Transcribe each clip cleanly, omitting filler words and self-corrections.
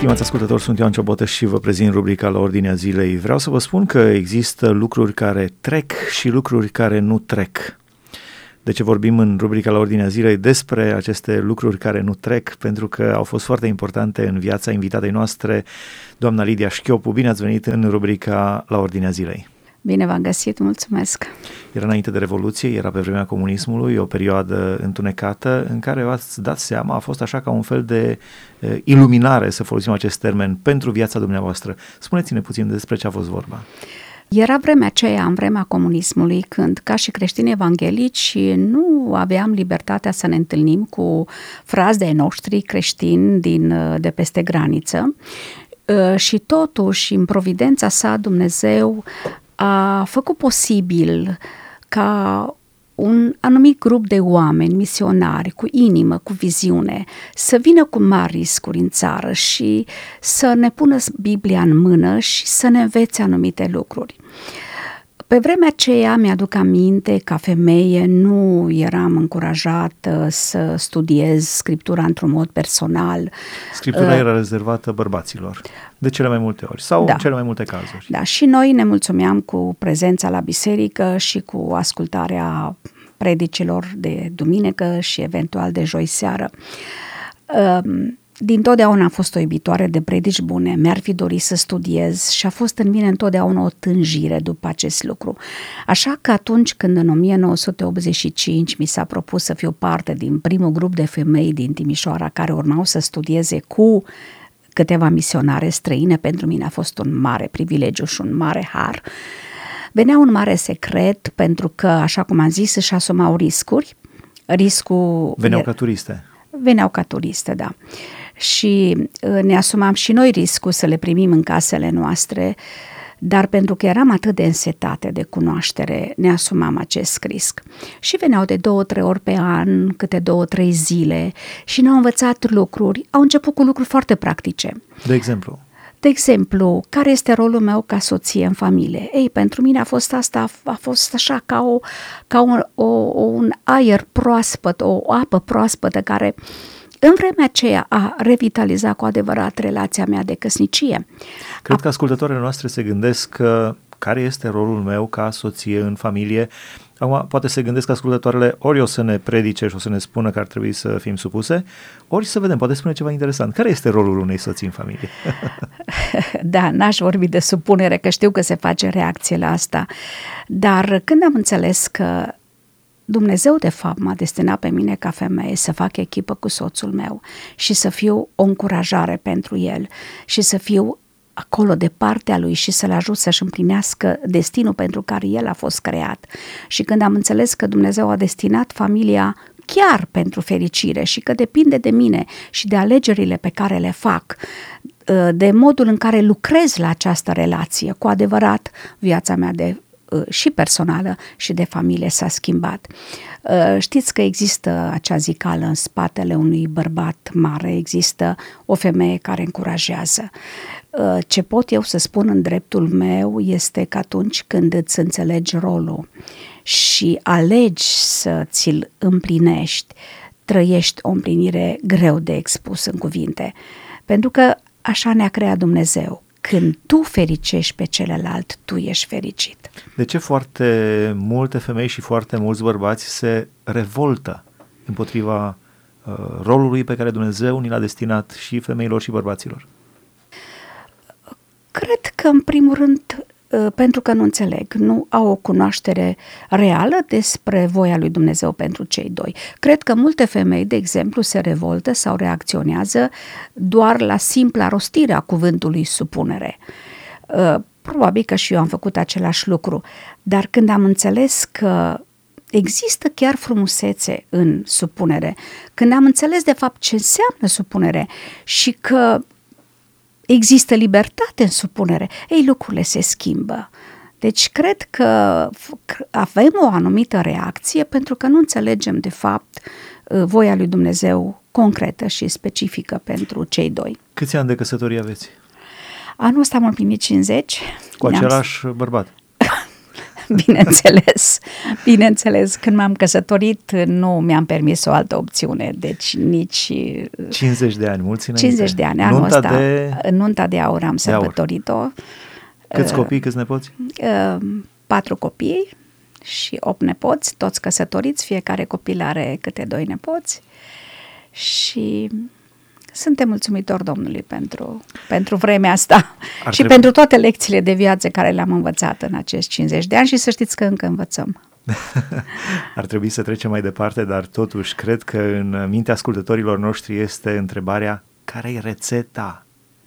Stimați ascultători, sunt Ioan Ciobotă și vă prezint rubrica La Ordinea Zilei. Vreau să vă spun că există lucruri care trec și lucruri care nu trec. De ce vorbim în rubrica La Ordinea Zilei despre aceste lucruri care nu trec? Pentru că au fost foarte importante în viața invitatei noastre, doamna Lidia Șchiopu. Bine ați venit în rubrica La Ordinea Zilei. Bine v-am găsit, mulțumesc! Era înainte de Revoluție, era pe vremea comunismului, o perioadă întunecată în care v-ați dat seama, a fost așa ca un fel de iluminare, să folosim acest termen, pentru viața dumneavoastră. Spuneți-ne puțin despre ce a fost vorba. Era vremea aceea, în vremea comunismului, când, ca și creștini evanghelici, nu aveam libertatea să ne întâlnim cu frați de-ai noștri creștini de peste graniță și totuși, în providența sa, Dumnezeu a făcut posibil ca un anumit grup de oameni, misionari, cu inimă, cu viziune, să vină cu mari riscuri în țară și să ne pună Biblia în mână și să ne învețe anumite lucruri. Pe vremea aceea, mi-aduc aminte, ca femeie nu eram încurajată să studiez Scriptura într-un mod personal. Scriptura era rezervată bărbaților, de cele mai multe ori, sau în cele mai multe cazuri. Da, și noi ne mulțumeam cu prezența la biserică și cu ascultarea predicilor de duminică și eventual de joi seară. Dintotdeauna am fost o iubitoare de predici bune, mi-ar fi dorit să studiez și a fost în mine întotdeauna o tânjire după acest lucru. Așa că atunci când în 1985 mi s-a propus să fiu parte din primul grup de femei din Timișoara care urmau să studieze cu câteva misionare străine, pentru mine a fost un mare privilegiu și un mare har. Venea un mare secret pentru că, așa cum am zis, își asumau riscuri. Veneau ca turiste. Veneau ca turiste, da. Și ne asumam și noi riscul să le primim în casele noastre, dar pentru că eram atât de însetate de cunoaștere, ne asumam acest risc. Și veneau de 2-3 ori pe an, câte 2-3 zile și ne-au învățat lucruri. Au început cu lucruri foarte practice. De exemplu? De exemplu, care este rolul meu ca soție în familie? Ei, pentru mine a fost asta, a fost așa ca un aer proaspăt, o apă proaspătă care în vremea aceea a revitalizat cu adevărat relația mea de căsnicie. Cred că ascultătoarele noastre se gândesc care este rolul meu ca soție în familie. Acum, poate se gândesc ascultătoarele, ori o să ne predice și o să ne spună că ar trebui să fim supuse, ori să vedem, poate spune ceva interesant. Care este rolul unei soții în familie? Da, n-aș vorbi de supunere, că știu că se face reacție la asta, dar când am înțeles că Dumnezeu, de fapt, m-a destinat pe mine ca femeie să fac echipă cu soțul meu și să fiu o încurajare pentru el și să fiu acolo de partea lui și să-l ajut să-și împlinească destinul pentru care el a fost creat. Și când am înțeles că Dumnezeu a destinat familia chiar pentru fericire și că depinde de mine și de alegerile pe care le fac, de modul în care lucrez la această relație, cu adevărat viața mea și personală și de familie s-a schimbat. Știți că există acea zicală în spatele unui bărbat mare, există o femeie care încurajează. Ce pot eu să spun în dreptul meu este că atunci când îți înțelegi rolul și alegi să ți-l împlinești, trăiești o împlinire greu de expus în cuvinte. Pentru că așa ne-a creat Dumnezeu. Când tu fericești pe celălalt, tu ești fericit. De ce foarte multe femei și foarte mulți bărbați se revoltă împotriva rolului pe care Dumnezeu ni l-a destinat și femeilor și bărbaților? Cred că, în primul rând, pentru că nu înțeleg, nu au o cunoaștere reală despre voia lui Dumnezeu pentru cei doi. Cred că multe femei, de exemplu, se revoltă sau reacționează doar la simpla rostire a cuvântului supunere. Probabil că și eu am făcut același lucru, dar când am înțeles că există chiar frumusețe în supunere, când am înțeles de fapt ce înseamnă supunere și că există libertate în supunere, ei, lucrurile se schimbă. Deci cred că avem o anumită reacție pentru că nu înțelegem de fapt voia lui Dumnezeu concretă și specifică pentru cei doi. Câți ani de căsătorie aveți? Anul ăsta am împlinit 50. Cu același bărbat? Bineînțeles, când m-am căsătorit nu mi-am permis o altă opțiune, deci nici... 50 de ani, mulți înainte. 50 de ani, anul ăsta, nunta de aur am sărbătorit-o. Câți copii, câți nepoți? 4 copii și 8 nepoți, toți căsătoriți, fiecare copil are câte 2 nepoți și suntem mulțumitori Domnului pentru vremea asta pentru toate lecțiile de viață care le-am învățat în acești 50 de ani și să știți că încă învățăm. Ar trebui să trecem mai departe, dar totuși cred că în mintea ascultătorilor noștri este întrebarea: care e rețeta?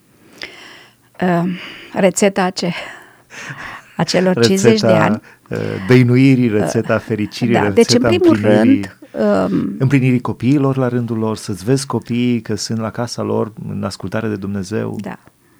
Rețeta acelor 50 de ani? Dăinuirii, rețeta fericirii, rețeta deci în primul rând împlinirii copiilor la rândul lor, să-ți vezi copiii că sunt la casa lor în ascultare de Dumnezeu. Da.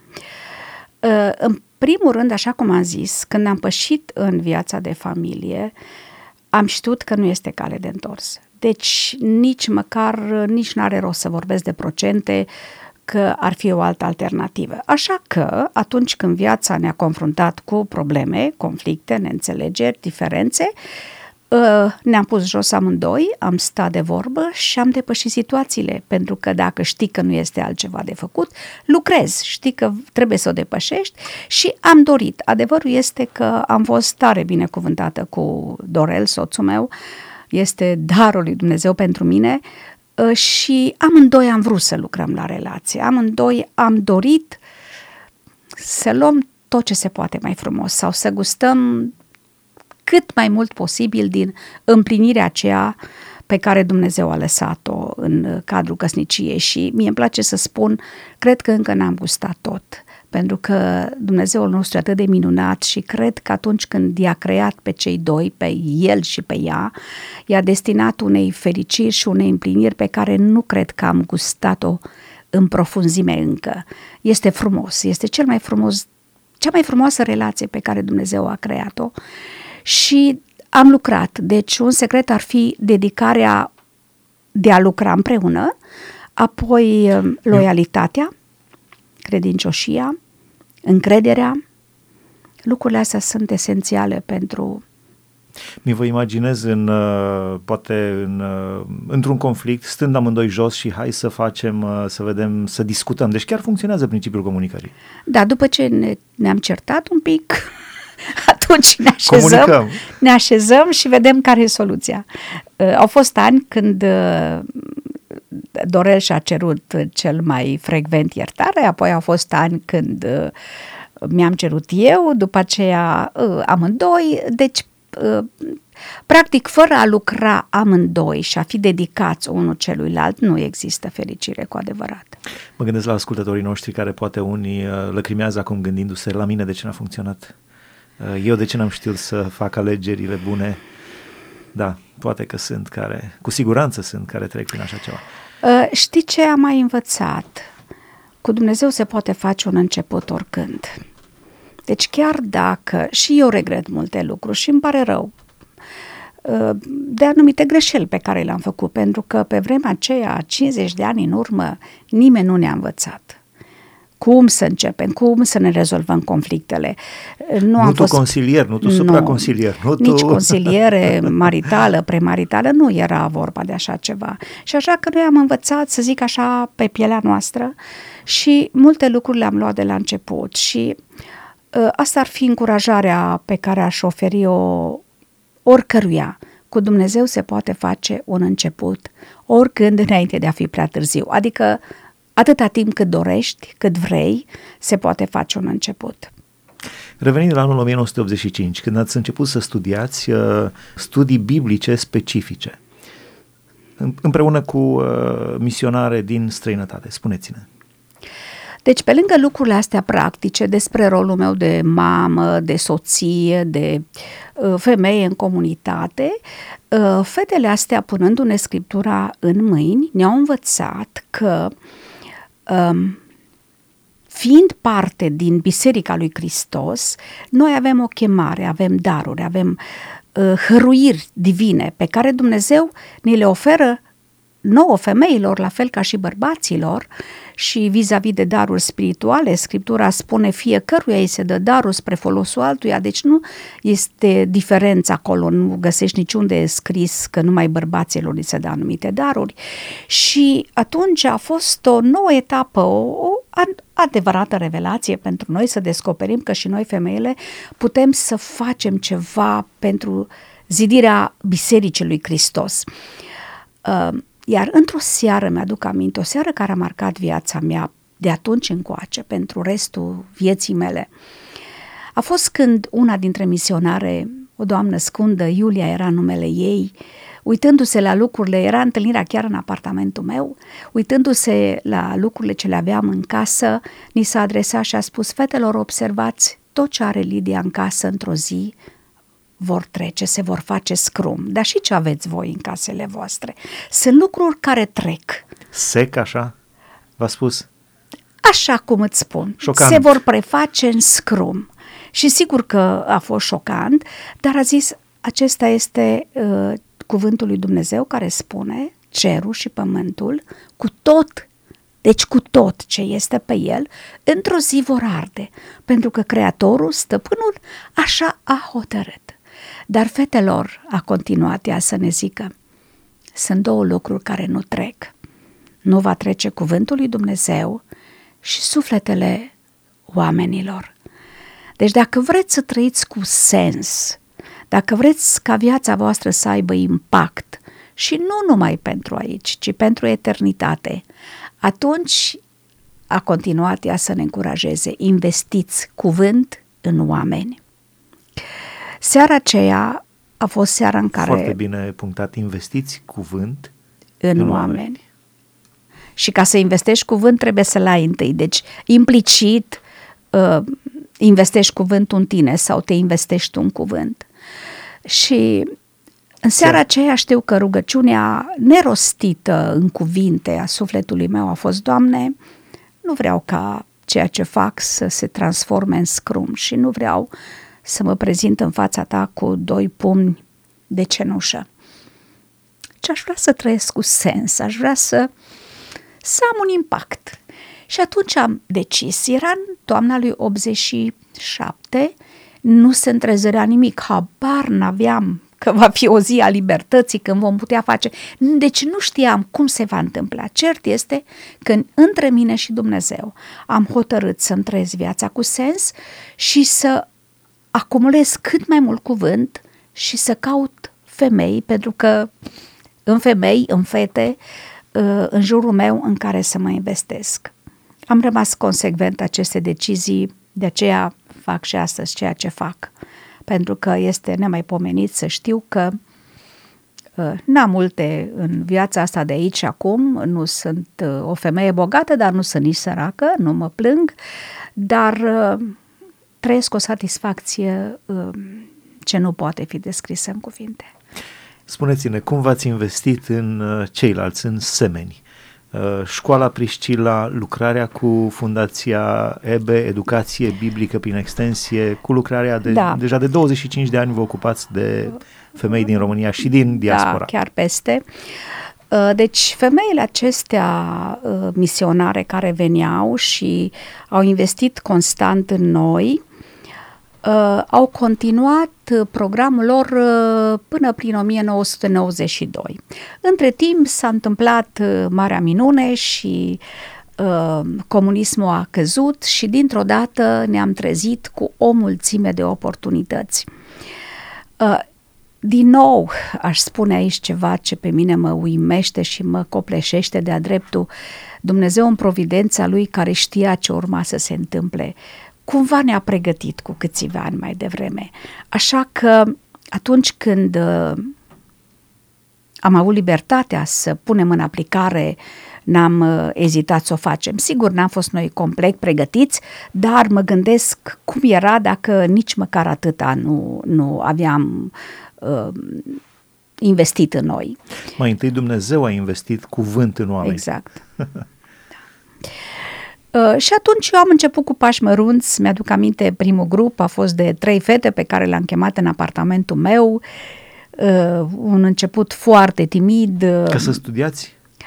În primul rând, așa cum am zis, când am pășit în viața de familie, am știut că nu este cale de întors. Deci nici n-are rost să vorbesc de procente, că ar fi o altă alternativă. Așa că atunci când viața ne-a confruntat cu probleme, conflicte, neînțelegeri, diferențe, ne-am pus jos amândoi, am stat de vorbă și am depășit situațiile, pentru că dacă știi că nu este altceva de făcut, lucrezi, știi că trebuie să o depășești și am dorit. Adevărul este că am fost tare binecuvântată cu Dorel, soțul meu, este darul lui Dumnezeu pentru mine și amândoi am vrut să lucrăm la relație, amândoi am dorit să luăm tot ce se poate mai frumos sau să gustăm cât mai mult posibil din împlinirea aceea pe care Dumnezeu a lăsat-o în cadrul căsniciei și mie îmi place să spun, cred că încă n-am gustat tot, pentru că Dumnezeul nostru e atât de minunat și cred că atunci când i-a creat pe cei doi, pe el și pe ea, i-a destinat unei fericiri și unei împliniri pe care nu cred că am gustat-o în profunzime încă. Este frumos, este cea mai frumoasă relație pe care Dumnezeu a creat-o. Și am lucrat, deci un secret ar fi dedicarea de a lucra împreună, apoi loialitatea, credincioșia, încrederea. Lucrurile astea sunt esențiale pentru... Mi vă imaginez într-un conflict, stând amândoi jos și hai să facem, să vedem, să discutăm. Deci chiar funcționează principiul comunicării. Da, după ce ne-am certat un pic... Atunci ne așezăm și vedem care e soluția. Au fost ani când Dorel și-a cerut cel mai frecvent iertare, apoi au fost ani când mi-am cerut eu, după aceea amândoi, deci practic fără a lucra amândoi și a fi dedicați unul celuilalt nu există fericire cu adevărat. Mă gândesc la ascultătorii noștri care poate unii lăcrimează acum gândindu-se la mine de ce n-a funcționat. Eu de ce n-am știut să fac alegerile bune? Da, poate că cu siguranță sunt care trec prin așa ceva. Știi ce am mai învățat? Cu Dumnezeu se poate face un început oricând. Deci chiar dacă, și eu regret multe lucruri și îmi pare rău de anumite greșeli pe care le-am făcut, pentru că pe vremea aceea, 50 de ani în urmă, nimeni nu ne-a învățat cum să începem, cum să ne rezolvăm conflictele. Nu tu consilier, nu tu supraconsilier. Nici consiliere maritală, premaritală, nu era vorba de așa ceva. Și așa că noi am învățat, să zic așa, pe pielea noastră și multe lucruri le-am luat de la început și asta ar fi încurajarea pe care aș oferi-o oricăruia. Cu Dumnezeu se poate face un început oricând înainte de a fi prea târziu. Adică atâta timp cât dorești, cât vrei, se poate face un început. Revenind la anul 1985, când ați început să studiați studii biblice specifice, împreună cu misionare din străinătate, spuneți-ne. Deci, pe lângă lucrurile astea practice, despre rolul meu de mamă, de soție, de femeie în comunitate, fetele astea, punându-ne Scriptura în mâini, ne-au învățat că fiind parte din Biserica lui Hristos, noi avem o chemare, avem daruri, avem hăruiri divine pe care Dumnezeu ne le oferă nouă femeilor, la fel ca și bărbaților, și vis-a-vis de daruri spirituale, Scriptura spune fiecăruia îi se dă darul spre folosul altuia, deci nu este diferență acolo, nu găsești niciunde scris că numai bărbaților îi se dă anumite daruri. Și atunci a fost o nouă etapă, o adevărată revelație pentru noi, să descoperim că și noi femeile putem să facem ceva pentru zidirea Bisericii lui Hristos. Iar într-o seară, mi-aduc aminte, o seară care a marcat viața mea de atunci încoace, pentru restul vieții mele, a fost când una dintre misionare, o doamnă scundă, Iulia era numele ei, uitându-se la lucrurile, era întâlnirea chiar în apartamentul meu, uitându-se la lucrurile ce le aveam în casă, ni s-a adresat și a spus: fetelor, observați, tot ce are Lidia în casă într-o zi vor trece, se vor face scrum, dar și ce aveți voi în casele voastre? Sunt lucruri care trec. Sec așa? V-a spus? Așa cum îți spun. Șocant. Se vor preface în scrum. Și sigur că a fost șocant, dar a zis, acesta este cuvântul lui Dumnezeu care spune, cerul și pământul, cu tot, deci cu tot ce este pe el, într-o zi vor arde, pentru că Creatorul, Stăpânul, așa a hotărât. Dar, fetelor, a continuat ea să ne zică, sunt două lucruri care nu trec. Nu va trece cuvântul lui Dumnezeu și sufletele oamenilor. Deci dacă vreți să trăiți cu sens, dacă vreți ca viața voastră să aibă impact și nu numai pentru aici, ci pentru eternitate, atunci a continuat ea să ne încurajeze, investiți cuvânt în oameni. Seara aceea a fost seara în care... Foarte bine punctat, investiți cuvânt în oameni. Și ca să investești cuvânt trebuie să-l ai întâi, deci implicit investești cuvântul în tine sau te investești tu în cuvânt. Și în seara aceea știu că rugăciunea nerostită în cuvinte a sufletului meu a fost: Doamne, nu vreau ca ceea ce fac să se transforme în scrum și nu vreau să mă prezint în fața ta cu 2 pumni de cenușă. Și aș vrea să trăiesc cu sens, aș vrea să am un impact. Și atunci am decis, era în toamna lui 87, nu se întrezărea nimic, habar n-aveam că va fi o zi a libertății, când vom putea face, deci nu știam cum se va întâmpla. Cert este că între mine și Dumnezeu am hotărât să-mi trăiesc viața cu sens și să acumulez cât mai mult cuvânt și să caut femei, pentru că în femei, în fete, în jurul meu în care să mă investesc. Am rămas consecvent aceste decizii, de aceea fac și astăzi ceea ce fac, pentru că este nemaipomenit să știu că n-am multe în viața asta de aici și acum, nu sunt o femeie bogată, dar nu sunt nici săracă, nu mă plâng, dar trăiesc o satisfacție ce nu poate fi descrisă în cuvinte. Spuneți-ne, cum v-ați investit în ceilalți, în semeni? Școala Priscila, lucrarea cu Fundația EBE, educație biblică prin extensie, cu lucrarea deja de 25 de ani vă ocupați de femei din România și din diaspora. Da, chiar peste. Deci femeile acestea misionare care veneau și au investit constant în noi, au continuat programul lor până prin 1992. Între timp s-a întâmplat marea minune și comunismul a căzut și dintr-o dată ne-am trezit cu o mulțime de oportunități. Din nou, aș spune aici ceva ce pe mine mă uimește și mă copleșește de-a dreptul. Dumnezeu în providența Lui, care știa ce urma să se întâmple, cumva ne-a pregătit cu câțiva ani mai devreme. Așa că atunci când am avut libertatea să punem în aplicare, n-am ezitat să o facem. Sigur, n-am fost noi complet pregătiți, dar mă gândesc cum era dacă nici măcar atâta nu aveam investit în noi. Mai întâi Dumnezeu a investit cuvânt în oameni. Exact. Și atunci eu am început cu pași mărunți, mi-aduc aminte, primul grup a fost de 3 fete pe care le-am chemat în apartamentul meu, un început foarte timid. Ca să studiați?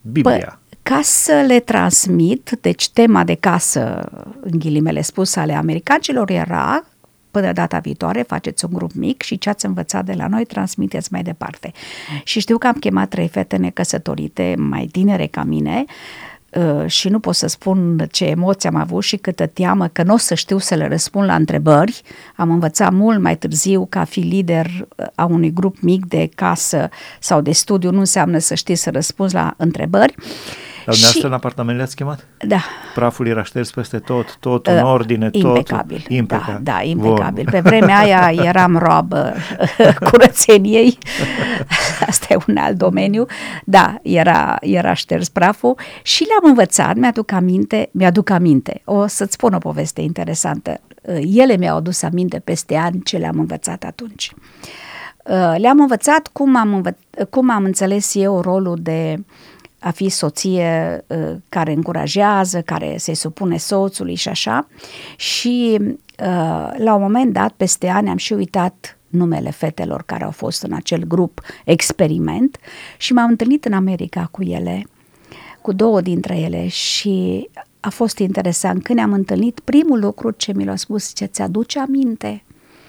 Biblia. Ca să le transmit, deci tema de casă, în ghilimele spus, ale americanilor era: până data viitoare faceți un grup mic și ce ați învățat de la noi transmiteți mai departe. Și știu că am chemat 3 fete necăsătorite, mai tinere ca mine, și nu pot să spun ce emoții am avut și câtă teamă că nu o să știu să le răspund la întrebări. Am învățat mult mai târziu că a fi lider a unui grup mic de casă sau de studiu nu înseamnă să știi să răspunzi la întrebări. Dar dumneavoastră în apartament le-ați chemat? Da. Praful era șters peste tot în ordine, impecabil. Tot impecabil. Da, impecabil. Pe vremea aia eram roabă curățeniei. Asta e un alt domeniu. Da, era șters praful și le-am învățat, mi-aduc aminte. O să-ți spun o poveste interesantă. Ele mi-au adus aminte peste ani ce le-am învățat atunci. Le-am învățat cum am înțeles eu rolul de a fi soție care încurajează, care se supune soțului și așa. Și la un moment dat, peste ani, am și uitat numele fetelor care au fost în acel grup experiment și m-am întâlnit în America cu ele, cu 2 dintre ele, și a fost interesant. Când ne-am întâlnit, primul lucru ce mi l-a spus: ce ți-aduce aminte?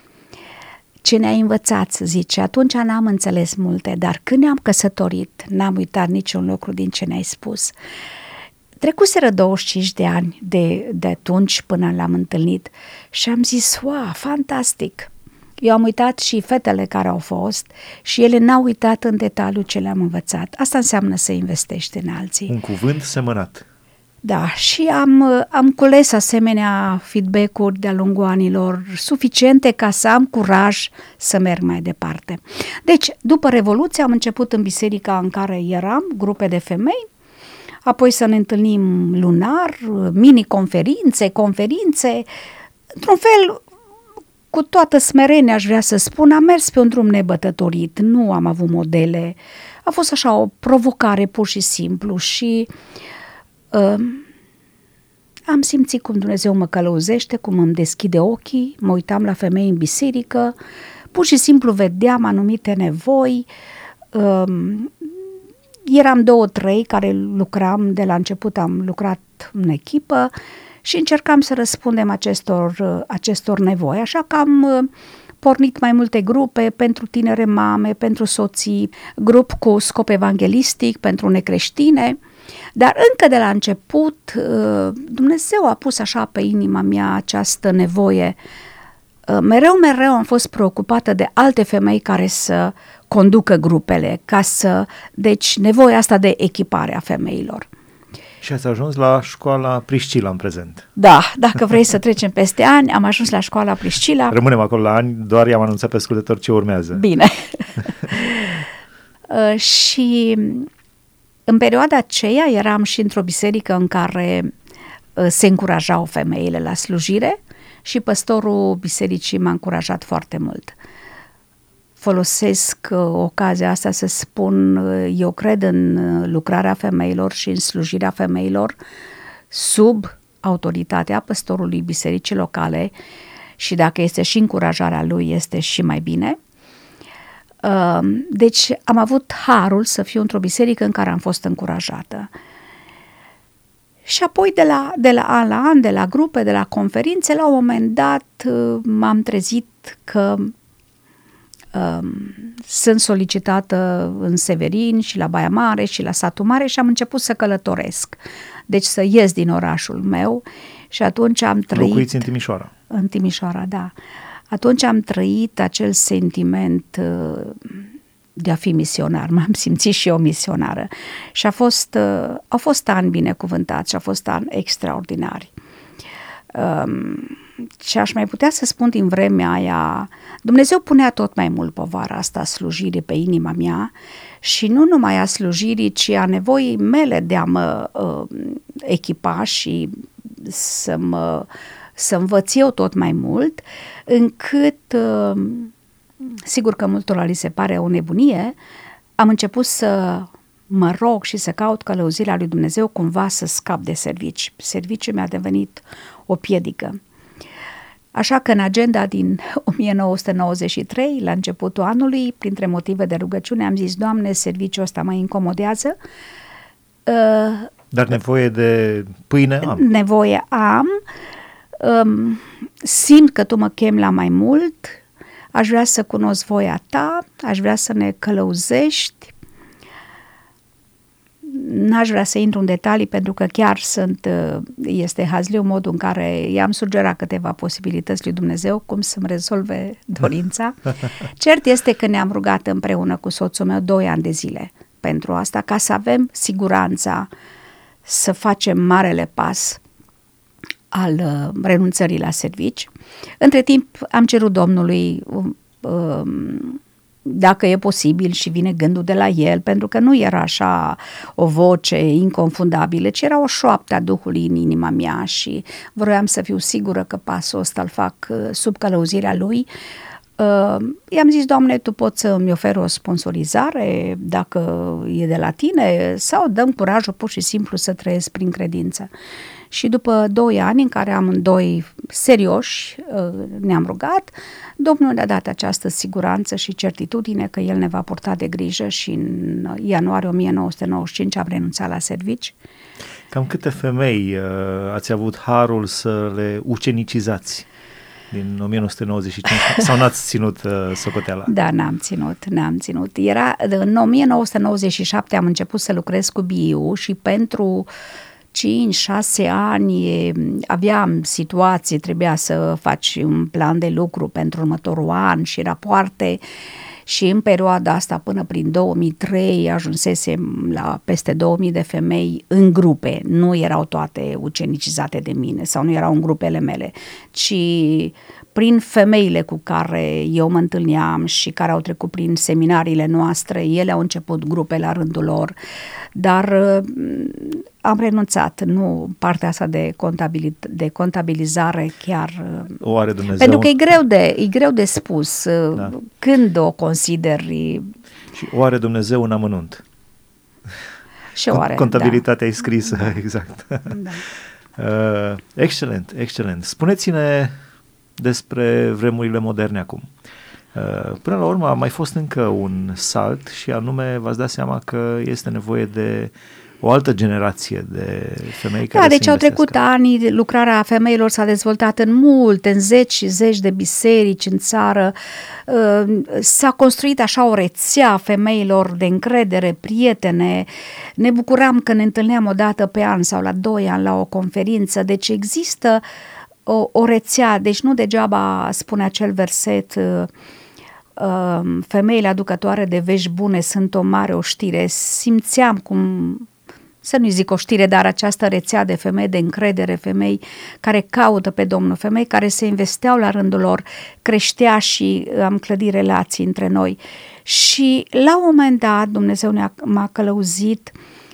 Ce ne-ai învățat, zice. Atunci n-am înțeles multe, dar când ne-am căsătorit, n-am uitat niciun lucru din ce ne-ai spus. Trecuseră 25 de ani de atunci până l-am întâlnit și am zis: wow, fantastic! Eu am uitat și fetele care au fost și ele n-au uitat în detaliu ce le-am învățat. Asta înseamnă să investești în alții. Un cuvânt semănat. Da, și am cules asemenea feedback-uri de-a lungul anilor suficiente ca să am curaj să merg mai departe. Deci, după Revoluție am început în biserica în care eram, grupe de femei, apoi să ne întâlnim lunar, mini-conferințe, într-un fel, cu toată smerenia aș vrea să spun, am mers pe un drum nebătătorit, nu am avut modele, a fost așa o provocare pur și simplu și am simțit cum Dumnezeu mă călăuzește, cum îmi deschide ochii, mă uitam la femei în biserică, pur și simplu vedeam anumite nevoi, eram 2-3 care lucram, de la început am lucrat în echipă și încercam să răspundem acestor nevoi, așa că am pornit mai multe grupe pentru tinere mame, pentru soții, grup cu scop evanghelistic, pentru necreștine. Dar încă de la început Dumnezeu a pus așa pe inima mea această nevoie. Mereu am fost preocupată de alte femei care să conducă grupele, deci nevoia asta de echipare a femeilor. Și ați ajuns la școala Priscila în prezent. Da, dacă vrei să trecem peste ani, am ajuns la școala Priscila. Rămânem acolo la ani, doar i-am anunțat pe ascultători ce urmează. Bine. Și în perioada aceea eram și într-o biserică în care se încurajau femeile la slujire și păstorul bisericii m-a încurajat foarte mult. Folosesc ocazia asta să spun, eu cred în lucrarea femeilor și în slujirea femeilor sub autoritatea păstorului bisericii locale și dacă este și încurajarea lui, este și mai bine. Deci am avut harul să fiu într-o biserică în care am fost încurajată. Și apoi de la an la an, de la grupe, de la conferințe, la un moment dat m-am trezit că sunt solicitată în Severin și la Baia Mare și la Satul Mare și am început să călătoresc. Deci să ies din orașul meu și atunci am trăit... Locuiți în Timișoara. În Timișoara, da. Atunci am trăit acel sentiment de a fi misionar. M-am simțit și eu misionară. Și au fost ani binecuvântați și au fost ani extraordinari. Ce aș mai putea să spun din vremea aia, Dumnezeu punea tot mai mult povara asta a slujirii pe inima mea și nu numai a slujirii, ci a nevoii mele de a mă echipa și să învăț eu tot mai mult, încât, sigur că multora li se pare o nebunie, am început să mă rog și să caut călăuzirea lui Dumnezeu cumva să scap de servici. Serviciul mi-a devenit o piedică. Așa că în agenda din 1993, la începutul anului, printre motive de rugăciune, am zis: Doamne, serviciul ăsta mă incomodează, Dar nevoie de pâine am. Nevoie am, simt că tu mă chemi la mai mult, aș vrea să cunosc voia ta, aș vrea să ne călăuzești. N-aș vrea să intru în detalii pentru că chiar este hazliu modul în care i-am sugerat câteva posibilități lui Dumnezeu cum să-mi rezolve dorința. Cert este că ne-am rugat împreună cu soțul meu 2 ani de zile pentru asta, ca să avem siguranța să facem marele pas al renunțării la servici. Între timp am cerut Domnului dacă e posibil și vine gândul de la el, pentru că nu era așa o voce inconfundabilă, ci era o șoaptă a Duhului în inima mea și vroiam să fiu sigură că pasul ăsta îl fac sub călăuzirea lui. I-am zis, Doamne, tu poți să-mi oferi o sponsorizare dacă e de la tine sau dăm curajul pur și simplu să trăiesc prin credință. Și după 2 ani în care amândoi serioși ne-am rugat, Domnul ne-a dat această siguranță și certitudine că El ne va purta de grijă și în ianuarie 1995 am renunțat la servici. Cam câte femei ați avut harul să le ucenicizați din 1995 sau n-ați ținut socoteala? Da, n-am ținut. În 1997 am început să lucrez cu BIU și pentru 5-6 ani aveam situații, trebuia să faci un plan de lucru pentru următorul an și rapoarte și în perioada asta până prin 2003 ajunsesem la peste 2000 de femei în grupe, nu erau toate ucenicizate de mine sau nu erau în grupele mele, ci prin femeile cu care eu mă întâlneam și care au trecut prin seminariile noastre, ele au început grupe la rândul lor, dar am renunțat, nu partea asta de contabilizare chiar. O are Dumnezeu. Pentru că e greu de spus când o consideri. Și o are Dumnezeu în amănunt. Și o are, contabilitatea e scrisă, exact. Da. Excelent. Spuneți-ne despre vremurile moderne acum. Până la urmă a mai fost încă un salt și anume v-ați dat seama că este nevoie de o altă generație de femei care deci au trecut ani, lucrarea femeilor s-a dezvoltat în zeci și zeci de biserici în țară, s-a construit așa o rețea femeilor de încredere, prietene, ne bucuram că ne întâlneam o dată pe an sau la 2 ani la o conferință, deci există o rețea, deci nu degeaba spune acel verset, femeile aducătoare de vești bune sunt o mare oștire. Simțeam cum, să nu zic oștire, dar această rețea de femei de încredere, femei care caută pe Domnul, femei care se investeau la rândul lor, creștea și am clădit relații între noi. Și la un moment dat Dumnezeu m-a călăuzit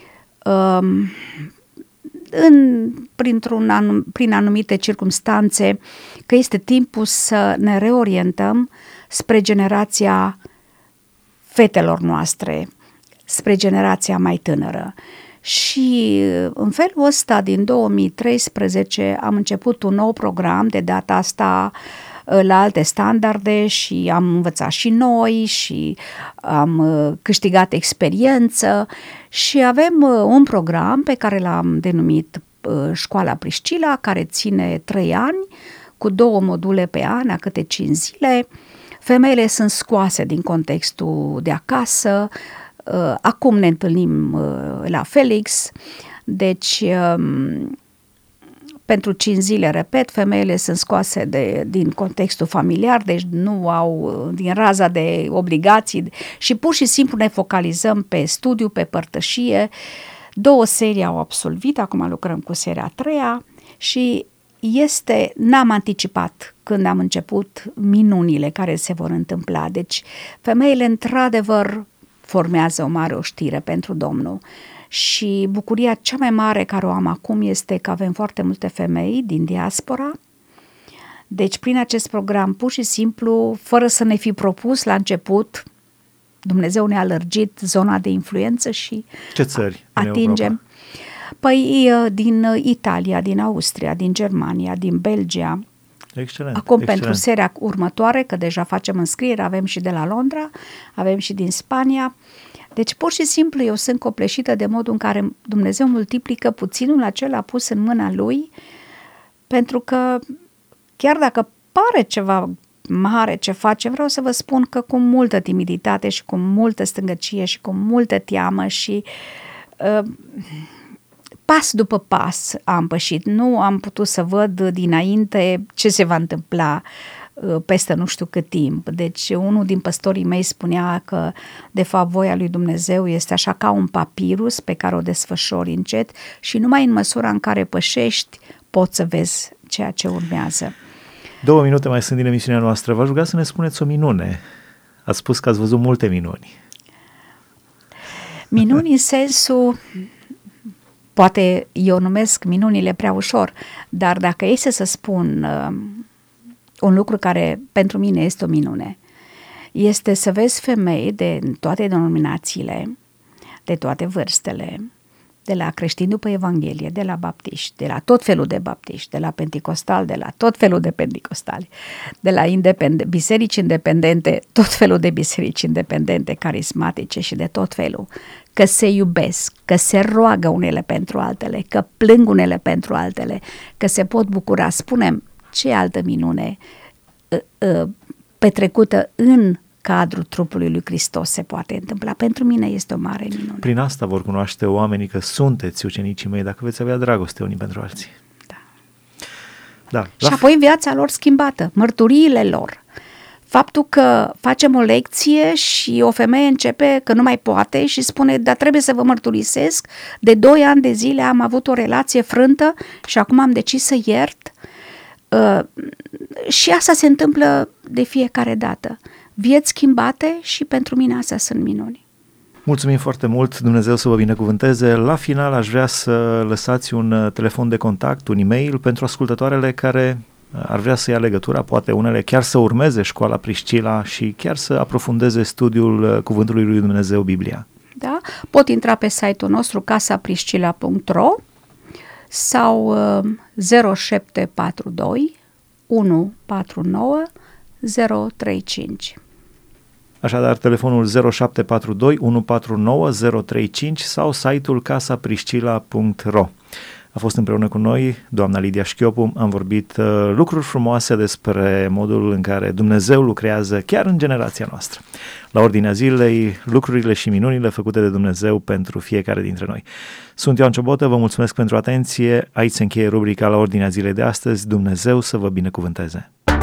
prin anumite circumstanțe că este timpul să ne reorientăm spre generația fetelor noastre, spre generația mai tânără. Și în felul ăsta, din 2013, am început un nou program, de data asta la alte standarde și am învățat și noi și am câștigat experiență și avem un program pe care l-am denumit Școala Priscila, care ține 3 ani, cu 2 module pe an, a câte 5 zile. Femeile sunt scoase din contextul de acasă, acum ne întâlnim la Felix, deci pentru 5 zile, repet, femeile sunt scoase din contextul familiar, deci nu au din raza de obligații și pur și simplu ne focalizăm pe studiu, pe părtășie. 2 serii au absolvit, acum lucrăm cu seria 3-a și n-am anticipat când am început minunile care se vor întâmpla. Deci femeile într-adevăr formează o mare oștire pentru Domnul. Și bucuria cea mai mare care o am acum este că avem foarte multe femei din diaspora. Deci prin acest program, pur și simplu, fără să ne fi propus la început, Dumnezeu ne-a lărgit zona de influență și ce țări atingem. Păi din Italia, din Austria, din Germania, din Belgia. Excelent. Acum pentru seria următoare, că deja facem înscriere, avem și de la Londra, avem și din Spania. Deci pur și simplu eu sunt copleșită de modul în care Dumnezeu multiplică puținul acela pus în mâna Lui, pentru că chiar dacă pare ceva mare ce face, vreau să vă spun că cu multă timiditate și cu multă stângăcie și cu multă teamă și pas după pas am pășit. Nu am putut să văd dinainte ce se va întâmpla peste nu știu cât timp. Deci unul din păstorii mei spunea că de fapt voia lui Dumnezeu este așa ca un papirus pe care o desfășori încet și numai în măsura în care pășești poți să vezi ceea ce urmează. 2 minute mai sunt din emisiunea noastră. V-aș ruga să ne spuneți o minune. Ați spus că ați văzut multe minuni. Minuni în sensul, poate eu numesc minunile prea ușor, dar dacă este să spun un lucru care pentru mine este o minune, este să vezi femei de toate denominațiile, de toate vârstele, de la creștini după Evanghelie, de la baptiști, de la tot felul de baptiști, de la penticostali, de la tot felul de penticostali, de la biserici independente, tot felul de biserici independente, carismatice și de tot felul, că se iubesc, că se roagă unele pentru altele, că plâng unele pentru altele, că se pot bucura. Spunem, ce altă minune petrecută în cadrul trupului lui Hristos se poate întâmpla. Pentru mine este o mare minune. Prin asta vor cunoaște oamenii că sunteți ucenicii mei, dacă veți avea dragoste unii pentru alții. Da. Și apoi viața lor schimbată, mărturiile lor. Faptul că facem o lecție și o femeie începe că nu mai poate și spune, dar trebuie să vă mărturisesc, de 2 ani de zile am avut o relație frântă și acum am decis să iert. Și asta se întâmplă de fiecare dată. Vieți schimbate și pentru mine astea sunt minuni. Mulțumim foarte mult, Dumnezeu să vă binecuvânteze. La final aș vrea să lăsați un telefon de contact, un e-mail pentru ascultătoarele care ar vrea să ia legătura, poate unele chiar să urmeze școala Priscila și chiar să aprofundeze studiul Cuvântului lui Dumnezeu, Biblia. Da? Pot intra pe site-ul nostru casapriscila.ro sau 0742 149 035. Așadar, telefonul 0742 149 035 sau site-ul casapriscila.ro. A fost împreună cu noi doamna Lidia Șchiopu, am vorbit lucruri frumoase despre modul în care Dumnezeu lucrează chiar în generația noastră. La ordinea zilei, lucrurile și minunile făcute de Dumnezeu pentru fiecare dintre noi. Sunt Ioan Ciobotă, vă mulțumesc pentru atenție, aici se încheie rubrica La ordinea zilei de astăzi, Dumnezeu să vă binecuvânteze.